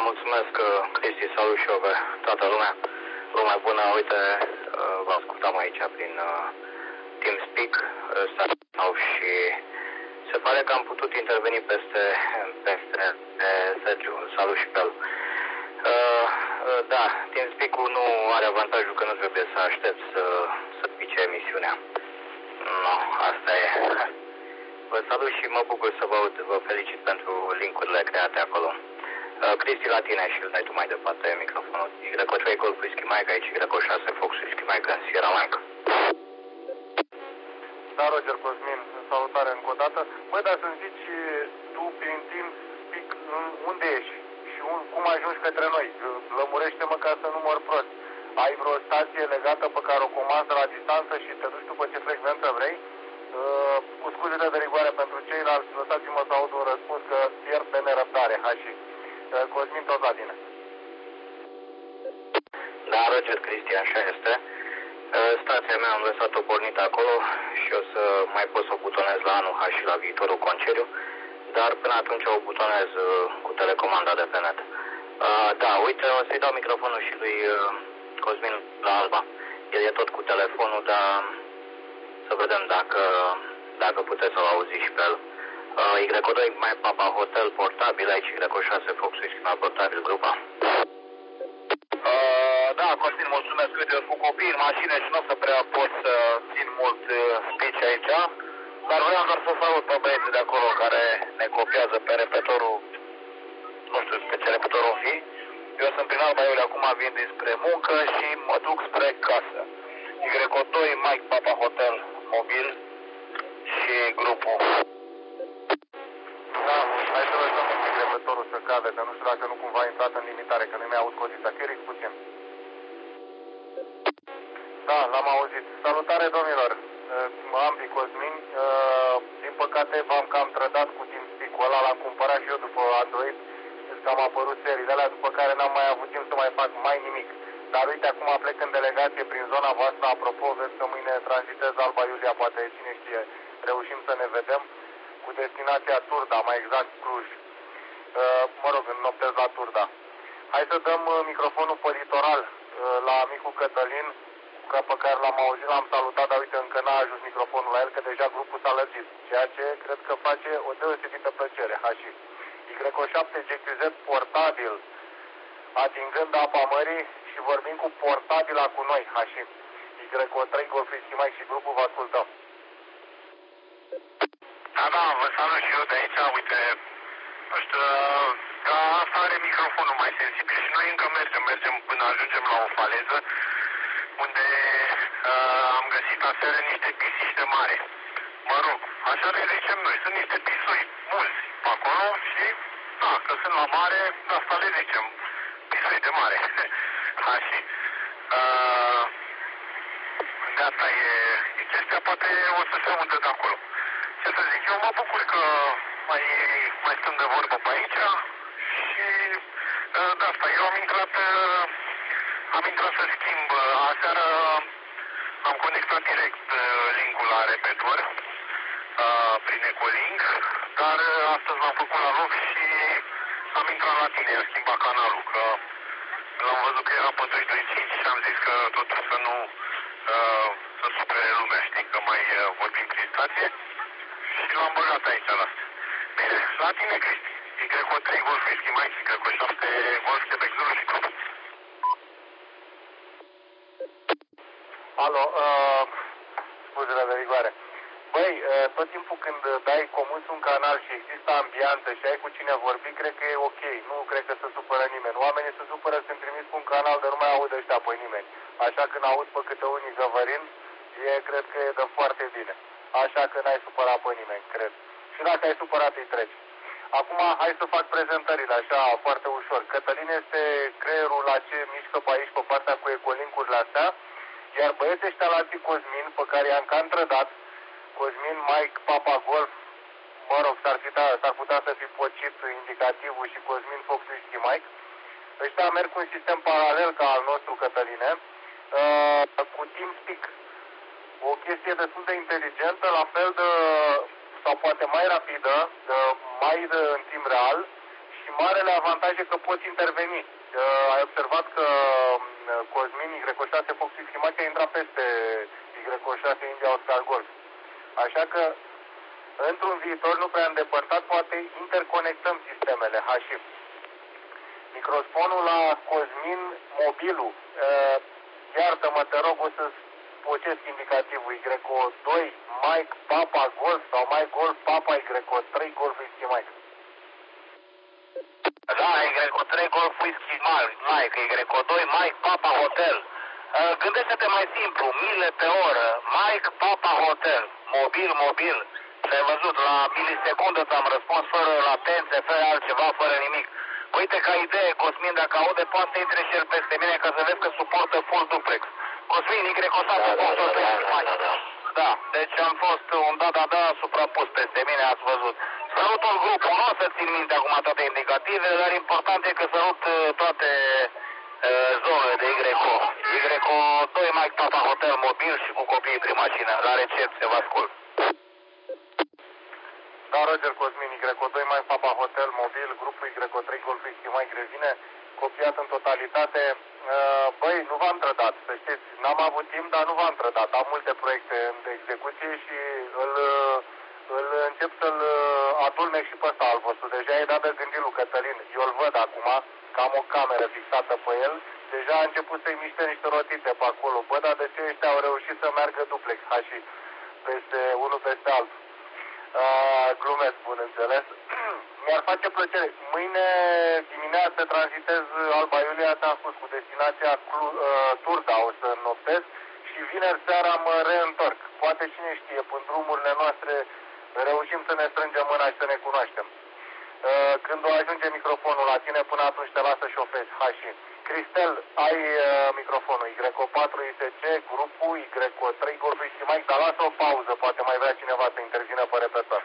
mulțumesc, Cristi, salut și eu pe toată lumea. Lumea bună, uite, vă ascultam aici prin TeamSpeak sau și se pare că am putut interveni peste Sergiu, salut și pe el. Da, TeamSpeak-ul nu are avantajul că nu trebuie să aștept să pice emisiunea. Nu, asta e. Vă salut și mă bucur să vă aud, vă felicit pentru link-urile create acolo. Cristi, la tine și îl dai tu mai departe microfonul. Y3 Golf Whisky Mike aici, Y6 Fox Whisky Mike în Sierra Mike. Da, Roger Cosmin, salutare încă o dată. Băi, dar să-mi zici tu prin TeamSpeak unde ești și cum ajungi către noi? Lămurește-mă ca să nu mor prost. Ai vreo stație legată pe care o comanzi la distanță și te duci tu pe ce frecvență vrei? Cu scuzele de rigoare pentru ceilalți, lăsați-mă să aud un răspuns că pierd de nerăbdare, Hași. Cosmin, tot la tine. Da, Roger, Cristi, așa este. Stația mea am lăsat-o pornită acolo și o să mai pot să o butonez la anul H și la viitorul concediu, dar până atunci o butonez cu telecomanda de pe net. Da, uite, o să-i dau microfonul și lui Cosmin la Alba. El e tot cu telefonul, dar să vedem dacă puteți să-l auziți și pe el. Y2 mai Papa Hotel portabil, aici Y6 Fox Whisky mai portabil grupa. Da, Cosmin, mulțumesc. Uite, eu cu copii în mașină și nu o să prea pot să țin mult speech aici, dar vreau doar să salut pe băieții de acolo care ne copiază pe repetorul, nu știu pe ce repetorul fi. Eu sunt prin Alba Iulia, acum vin dinspre muncă și mă duc spre casă. Y2 Mike Papa Hotel mobil și grupul. Da, hai să lăsăm un pic repetorul să cadă, că nu știu dacă nu cumva a intrat în limitare, că nu mi-a auzit codița. Chiric puțin. Da, l-am auzit. Salutare, domnilor! Ambi Cosmin. Din păcate v-am cam trădat cu TeamSpeak-ul ăla, l-am cumpărat și eu după Android, că am apărut seriile alea, după care n-am mai avut timp să mai fac mai nimic. Dar uite, acum plec în delegație prin zona voastră, apropo, vezi că mâine tranzitez Alba Iulia, poate cine știe, reușim să ne vedem, cu destinația Turda, mai exact Cluj. Mă rog, înnoptez la Turda. Hai să dăm microfonul pe litoral la amicul Cătălin, pe care l-am auzit, l-am salutat, dar uite, încă n-a ajuns microfonul la el, că deja grupul s-a lărgit, ceea ce cred că face o deosebită plăcere, Hași. Y7 GQZ portabil, atingând apa mării și vorbim cu portabila cu noi, Hași. Y3 Golf Whisky Mike și grupul, vă ascultăm. Da, vă salut și eu de aici, uite, nu știu, ca asta are microfonul mai sensibil și noi încă mergem până ajungem la o faleză, unde am găsit aseară niște pisiște mari. Mă rog, așa le zicem noi, sunt niște pisui mulți pe acolo și, da, că sunt la mare, asta le zicem, pisui de mare. Așa. De asta e chestia, poate o să se audă de acolo. Ce să zic, eu mă bucur că mai stăm de vorbă pe aici și de asta, eu am intrat să schimb. Aseară am conectat direct link-ul la repetor prin Ecolink, dar astăzi l-am făcut la loc și am intrat la tine, am schimbat canalul, că l-am văzut că era pe 225 și am zis că totuși să nu să supere lumea, știi, că mai vorbim prin stație și l-am băgat aici la asta. Bine, la tine, Cristi. Y3 Golf Whisky Mike, Y7 Golf Quebec Zulu și Club. Alo, scuzele de rigoare. Băi, tot timpul când dai comus un canal și există ambianță și ai cu cine vorbi, cred că e ok. Nu cred că se supără nimeni. Oamenii se supără când trimis cu un canal de nu mai aud ăștia pe nimeni. Așa când aud pe câte unii găvărind, cred că e de foarte bine. Așa că n-ai supărat pe nimeni, cred. Și dacă ai supărat, îi treci. Acum, hai să fac prezentările așa, foarte ușor. Cătălin este creierul la ce mișcă pe aici, pe partea cu ecolinkurile astea, iar băieții ăștia la Cosmin, pe care i-am cam trădat, Cosmin, Mike, Papa Golf, mă rog, s-ar putea să fi pocit indicativul și Cosmin, Fox Whisky Mike. Ăștia merg cu un sistem paralel ca al nostru, Cătăline, cu TeamSpeak. O chestie destul de inteligentă, la fel de, sau poate mai rapidă, în timp real și marele avantaj e că poți interveni. Ai observat că Cosmin Y6 Foxy Schimache a intrat peste Y6 India Oscar Golf. Așa că într-un viitor nu prea îndepărtat poate interconectăm sistemele HIF. Microsfonul la Cosmin, mobilul, iartă-mă, te rog, o să pocesc indicativul Y2, Mike, Papa, Golf sau Mike, Golf, Papa, Y3, Golf, Whisky, Mike. Da, Y3, Golf, Whisky, Mike, Y2, Mike, Papa, Hotel. Gândește-te mai simplu, mile pe oră, Mike, Papa, Hotel, mobil, și-ai văzut, la milisecundă ți-am răspuns, fără latențe, fără altceva, fără nimic. Uite, ca idee, Cosmin, dacă aude, poate să intre și el peste mine, ca să vezi că suportă full duplex. Cosmin, Da, deci am fost un da suprapus peste mine, ați văzut. Salutul grupul, nu o să țin minte acum toate indicative, dar important e că salut toate zonele de YO. YO2 Mike Papa Hotel mobil și cu copiii prin mașină. La recepție, vă ascult. Da, Roger Cosmin, Y2 Mike Papa Hotel mobil, grupul Y3 Golf Whisky Mike revine, copiat în totalitate. Băi, nu v-am trădat, să știți, n-am avut timp, dar nu v-am trădat. Am multe proiecte în execuție și îl încep să-l adulmec și pe ăsta al vostru. Deja e dat de gândit lui Cătălin, eu îl văd acum, că am o cameră fixată pe el, deja a început să-i miște niște rotite pe acolo. Bă, dar de ce ăștia au reușit să meargă duplex, și peste unul peste altul. Glumesc, bun înțeles. Mi-ar face plăcere. Mâine dimineață tranzitez Alba Iulia, ți-am spus, cu destinația Turda, o să noptez și vineri seara mă reîntorc. Poate cine știe, până drumurile noastre reușim să ne strângem mâna și să ne cunoaștem. Când o ajunge microfonul la tine, până atunci te lasă șofezi, Hași. Cristel, ai microfonul Y4 ISC, grupul Y3 Golf Whisky Mike, dar lasă o pauză, poate mai vrea cineva să intervină pe repetor.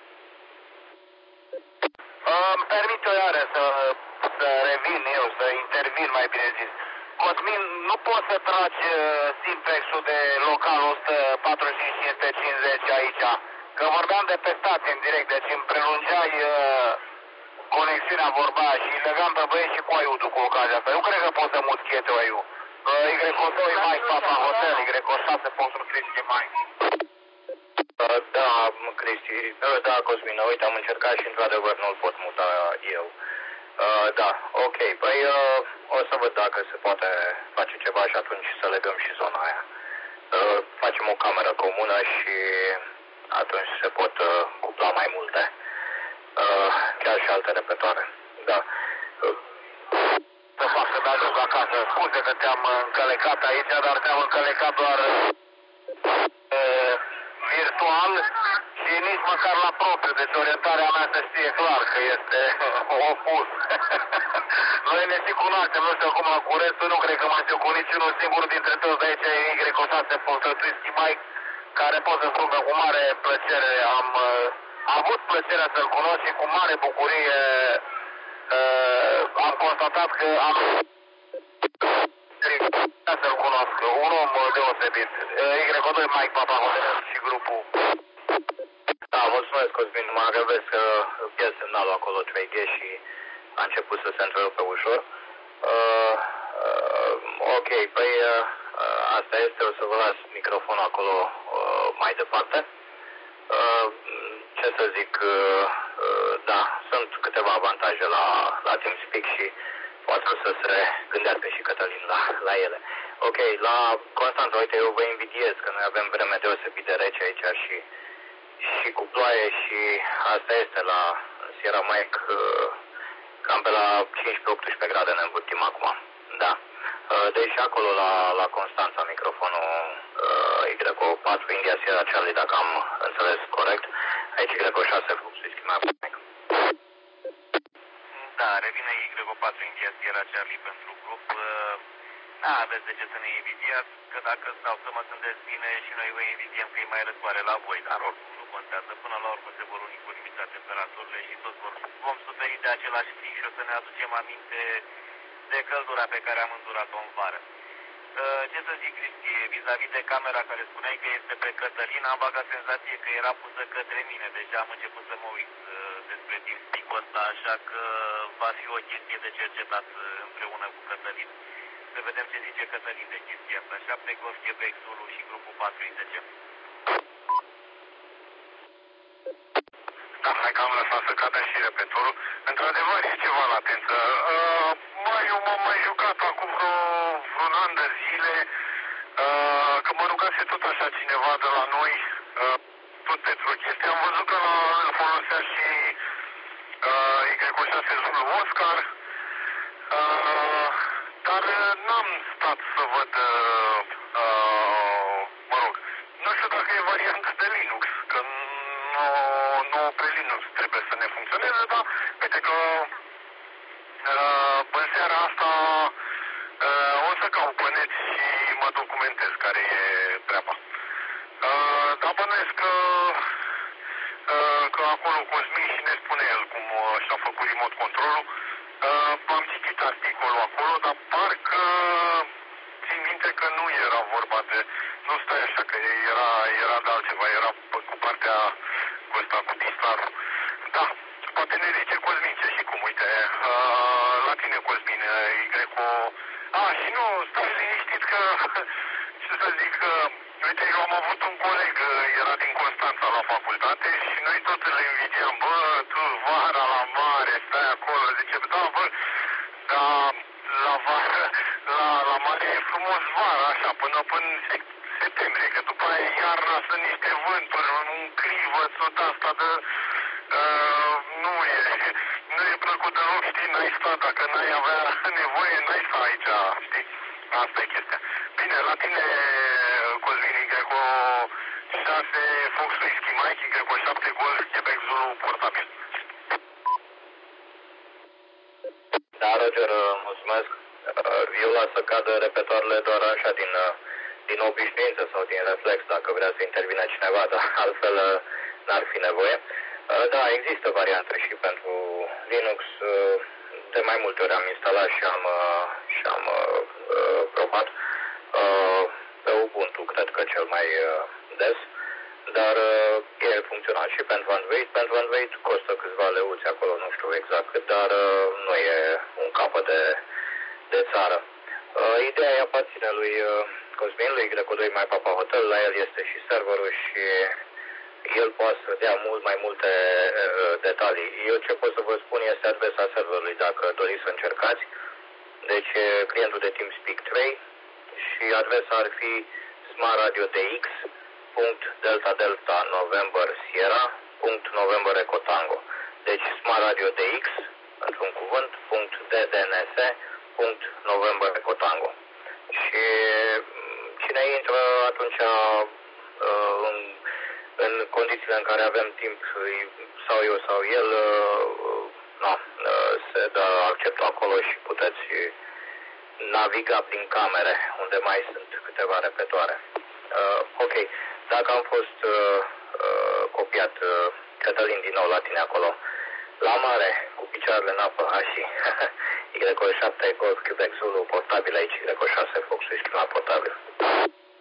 Îmi permit o iară să revin eu, să intervin mai bine zis. Cosmin, nu poți să tragi Simplex-ul de local 145-150 aici, că vorbeam de pe stație în direct, deci îmi prelungeai conexiunea vorba și legam pe băieți și cu Aiutul cu ocazia asta. Eu cred că pot să mut chetul Aiu. Y2 Mike Papa Hotel, Y6 Foxtrot Whisky Mike. Da, Cristi, da, Cosmin, uite, am încercat și într-adevăr nu-l pot muta eu. Da, ok, păi o să văd dacă se poate face ceva și atunci să legăm și zona aia. Facem o cameră comună și atunci se pot cupla mai multe. Chiar și alte repetoare. Da. Să fac să ajung acasă. Scuze că te-am încălecat aici, dar te-am încălecat doar virtual și nici măcar la propriu. Deci orientarea mea să știe clar că este opus. Noi ne și cunoaștem, nu știu acum cu restul, nu cred că mai știu cu niciunul singur dintre toți de aici Y6 Foxtrot Whisky Mike, care pot să spun că cu mare plăcere am avut plăcerea să-l cunosc și cu mare bucurie am constatat că am să-l cunosc, un om deosebit. Y2 Mike Papa Hotel și grupul. Da, mulțumesc, Cosmin, mă agăvesc că pierd semnalul acolo 3G și a început să se întrerupe ușor. Ok, păi asta este, o să vă las microfonul acolo mai departe. Ce să zic, da, sunt câteva avantaje la TeamSpeak și poate să se gândească și Cătălin la ele. Ok, la Constanța, uite, eu vă invidiez că noi avem vreme deosebit de rece aici și cu ploaie și asta este la Sierra Mike, cam pe la 15-18 grade ne învârtim acum, da. Deci acolo la Constanța, microfonul Y4 India Sierra Charlie, dacă am înțeles corect, aici Y6 Whisky Mike. Da, revine Y4 India Sierra Charlie pentru grup. Aveți de ce să ne invidiați, că dacă stau să mă gândesc bine și noi vă invitiem că e mai răcoare la voi, dar oricum nu contează. Până la urmă se vor uni cu limita temperaturile și toți vom suferi de același frig și o să ne aducem aminte de căldura pe care am îndurat-o în vară. Ce să zic, Cristi, vis-a-vis de camera care spuneai că este pe Cătălin, am vaga senzație că era pusă către mine. Deja am început să mă uit despre TeamSpeak-ul ăsta, așa că va fi o chestie de cercetat împreună cu Cătălin. Să vedem ce zice Cătălin de chestia asta. 7 Golf Quebec Zulu și grupul 4 ITC. Da, hai că am lăsat să cadă și repetorul. Într-adevăr e ceva latență. Eu m-am mai jucat acum vreun an de zile, că mă rugase tot așa cineva de la noi, tot pentru o chestie. Am văzut că îl folosea și Y6 Zulu Oscar, dar n-am stat să văd, mă rog, nu știu dacă e variantă de Linux, că nu pe Linux trebuie să ne funcționeze, dar uite că în seara asta o să caut pe net și mă documentez care e treaba. Dar bănuiesc că acolo Cosmin și ne spune el cum și-a făcut remote control-ul. Am citit articolul acolo, dar parcă țin minte că nu era vorba de... Nu stai așa, că era de altceva, era cu partea cu ăsta, cu distarul. Da, poate ne zice Cosmin ce și cum, uite, la tine Cosmin, Y-o... și nu, stai liniștit că, ce să zic, uite, eu am avut un coleg, era din Constanța la facultate și noi tot îl invidiam, bă, tu vara la mare, stai acolo, zice, da, bă, dar la vară, la mare e frumos vara, așa, până septembrie, că după aia iarna sunt niște vânturi, un clivă, tot asta de... Nu e plăcut deloc, știi, n-ai sta, dacă n-ai avea nevoie, n-ai sta aici, știi? Asta e chestia. Bine, la tine, Cosmin, Greco 6 Fox Whisky Mike, Greco 7 Golf, Quebec Zulu, portabil. Da, Roger, mulțumesc. Eu las să cadă repetoarele doar așa din obișnuință sau din reflex, dacă vrea să intervină cineva, dar altfel n-ar fi nevoie. Da, există variante și pentru Linux. De mai multe ori am instalat și am probat. Pe Ubuntu, cred că cel mai des, dar e funcțional și pentru Android. Pentru Android costă câțiva leuți acolo, nu știu exact cât, dar nu e un capăt de țară. Ideea e aparține lui Cosmin, lui Greco 2 Mai Papa Hotel, la el este și serverul și el poate să dea mult mai multe detalii. Eu ce pot să vă spun este adresa serverului, dacă doriți să încercați. Deci clientul de TeamSpeak 3 și adresa ar fi smartRadioDX.delta_November Sierra.November Deci smartRadioDX, într-un cuvânt, .ddns.November Și cine intră atunci în condițiile în care avem timp, sau eu sau el, se dă acceptul acolo și puteți naviga prin camere, unde mai sunt câteva repetoare. Ok, dacă am fost copiat, Cătălin, din nou la tine acolo, la mare, cu picioarele în apă, și Y7 Golf Quebec Zulu portabil aici, Y6 Fox Whisky la portabil.